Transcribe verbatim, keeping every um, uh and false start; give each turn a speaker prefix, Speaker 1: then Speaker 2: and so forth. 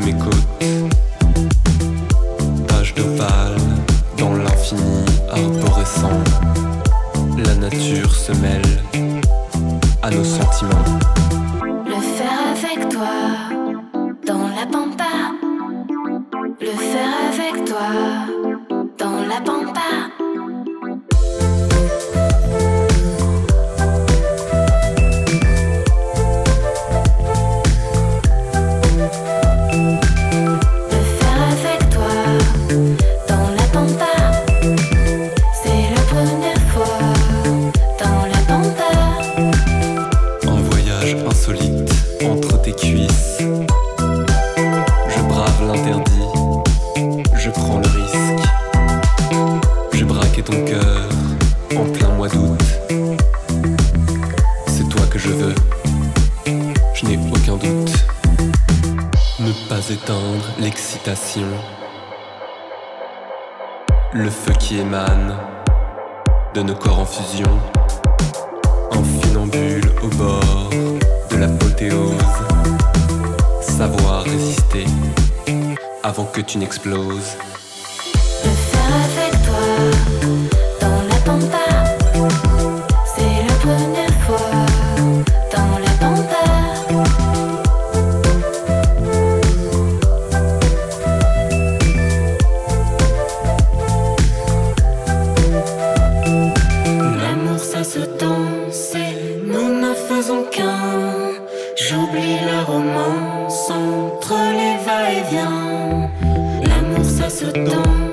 Speaker 1: mes côtes. Page d'opale dans l'infini arborescent. La nature se mêle à nos sentiments.
Speaker 2: Le faire avec toi dans la pampa. Le faire avec toi dans la pampa.
Speaker 1: Entre tes cuisses, je brave l'interdit, je prends le risque. J'ai braqué ton cœur en plein mois d'août. C'est toi que je veux, je n'ai aucun doute. Ne pas éteindre l'excitation, le feu qui émane de nos corps en fusion. Un funambule au bord de l'apothéose. Savoir résister avant que tu n'exploses.
Speaker 2: Le faire avec toi dans la pampa. C'est la première fois dans la pampa. L'amour ça se danse et nous ne faisons qu'un. J'oublie la romance entre les va-et-vient. L'amour ça se danse.